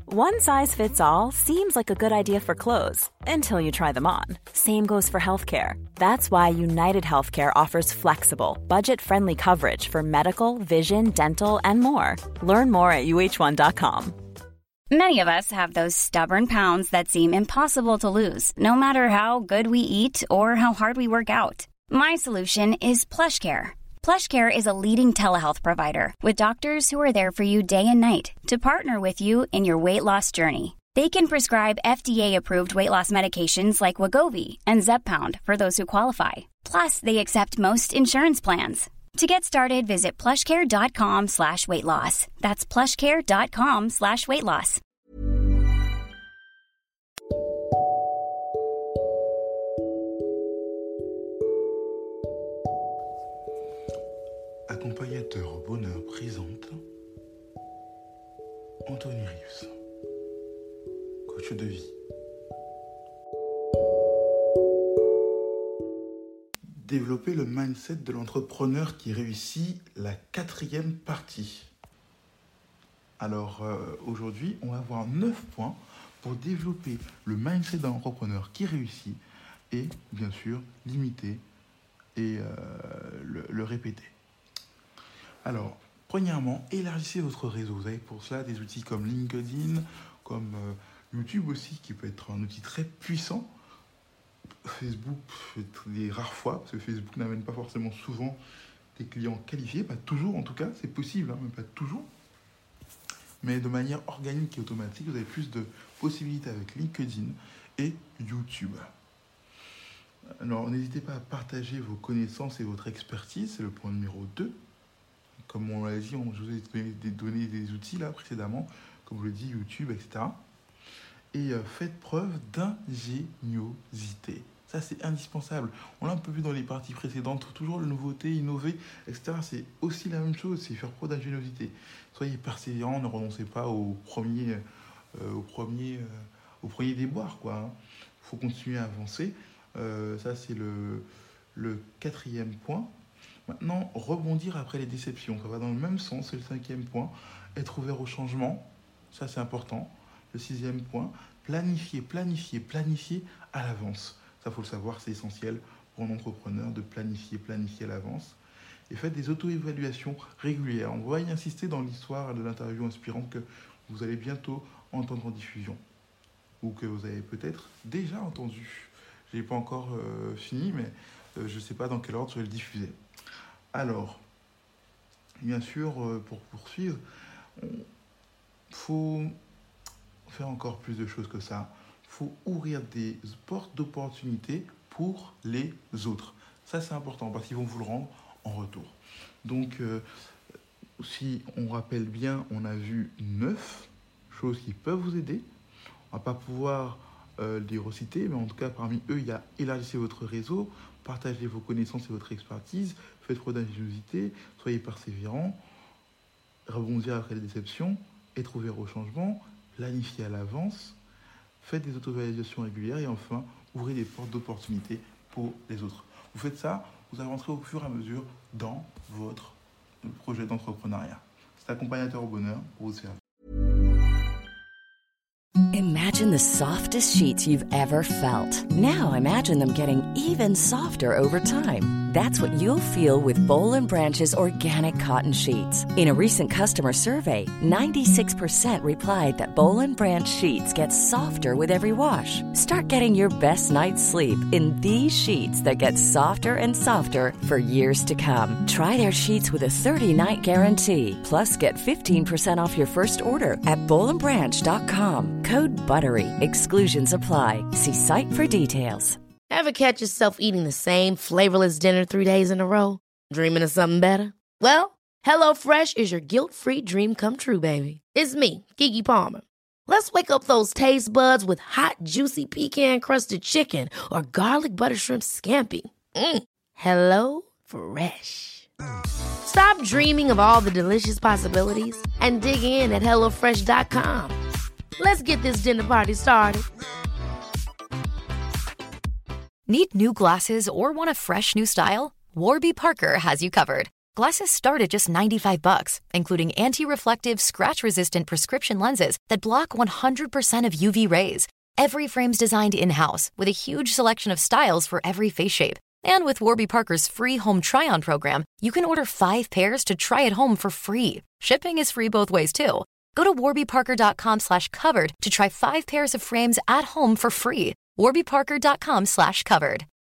One size fits all seems like a good idea for clothes until you try them on. Same goes for healthcare. That's why United Healthcare offers flexible, budget-friendly coverage for medical, vision, dental, and more. Learn more at uh1.com. Many of us have those stubborn pounds that seem impossible to lose, no matter how good we eat or how hard we work out. My solution is PlushCare. PlushCare is a leading telehealth provider with doctors who are there for you day and night to partner with you in your weight loss journey. They can prescribe FDA-approved weight loss medications like Wegovy and Zepbound for those who qualify. Plus, they accept most insurance plans. To get started, visit plushcare.com/weightloss. That's plushcare.com/weightloss. Accompagnateur Bonheur présente Anthony Reeves, coach de vie. Développer le mindset de l'entrepreneur qui réussit, la 4e partie. Alors aujourd'hui, on va voir 9 points pour développer le mindset d'un entrepreneur qui réussit et bien sûr l'imiter et le répéter. Alors, premièrement, élargissez votre réseau. Vous avez pour cela des outils comme LinkedIn, comme YouTube aussi, qui peut être un outil très puissant. Facebook, des rares fois, parce que Facebook n'amène pas forcément souvent des clients qualifiés, pas toujours en tout cas, c'est possible, mais pas toujours. Mais de manière organique et automatique, vous avez plus de possibilités avec LinkedIn et YouTube. Alors, n'hésitez pas à partager vos connaissances et votre expertise, c'est le point numéro 2. Comme on l'a dit, je vous ai donné des outils là précédemment, comme je le dis, YouTube, etc. Et faites preuve d'ingéniosité. Ça, c'est indispensable. On l'a un peu vu dans les parties précédentes, toujours la nouveauté, innover, etc. C'est aussi la même chose, c'est faire preuve d'ingéniosité. Soyez persévérants, ne renoncez pas au premier déboire, quoi. Faut continuer à avancer. Ça, c'est le 4e point. Maintenant, rebondir après les déceptions. Ça va dans le même sens, c'est le 5e point. Être ouvert au changement, ça c'est important. Le 6e point, planifier à l'avance. Ça, faut le savoir, c'est essentiel pour un entrepreneur de planifier à l'avance. Et faites des auto-évaluations régulières. On va y insister dans l'histoire de l'interview inspirante que vous allez bientôt entendre en diffusion. Ou que vous avez peut-être déjà entendu. Je n'ai pas encore fini, mais je ne sais pas dans quel ordre je vais le diffuser. Alors, bien sûr, pour poursuivre, il faut faire encore plus de choses que ça. Il faut ouvrir des portes d'opportunités pour les autres. Ça, c'est important parce qu'ils vont vous le rendre en retour. Donc, si on rappelle bien, on a vu 9 choses qui peuvent vous aider. On ne va pas pouvoir les reciter, mais en tout cas, parmi eux, il y a élargissez votre réseau, partagez vos connaissances et votre expertise, faites preuve d'ingéniosité, soyez persévérants, rebondir après les déceptions, être ouvert au changement, planifier à l'avance, faites des auto-évaluations régulières et enfin, ouvrez des portes d'opportunités pour les autres. Vous faites ça, vous avancerez au fur et à mesure dans votre projet d'entrepreneuriat. C'est Accompagnateur au Bonheur pour vous servir. Imagine the softest sheets you've ever felt. Now imagine them getting even softer over time. That's what you'll feel with Boll & Branch's organic cotton sheets. In a recent customer survey, 96% replied that Boll & Branch sheets get softer with every wash. Start getting your best night's sleep in these sheets that get softer and softer for years to come. Try their sheets with a 30-night guarantee. Plus, get 15% off your first order at bollandbranch.com. Code BUTTERY. Exclusions apply. See site for details. Ever catch yourself eating the same flavorless dinner 3 days in a row? Dreaming of something better? Well, HelloFresh is your guilt-free dream come true, baby. It's me, Keke Palmer. Let's wake up those taste buds with hot, juicy pecan-crusted chicken or garlic butter shrimp scampi. Hello Fresh. Stop dreaming of all the delicious possibilities and dig in at HelloFresh.com. Let's get this dinner party started. Need new glasses or want a fresh new style? Warby Parker has you covered. Glasses start at just $95, including anti-reflective, scratch-resistant prescription lenses that block 100% of UV rays. Every frame's designed in-house with a huge selection of styles for every face shape. And with Warby Parker's free home try-on program, you can order 5 pairs to try at home for free. Shipping is free both ways, too. Go to warbyparker.com/covered to try 5 pairs of frames at home for free. warbyparker.com/covered.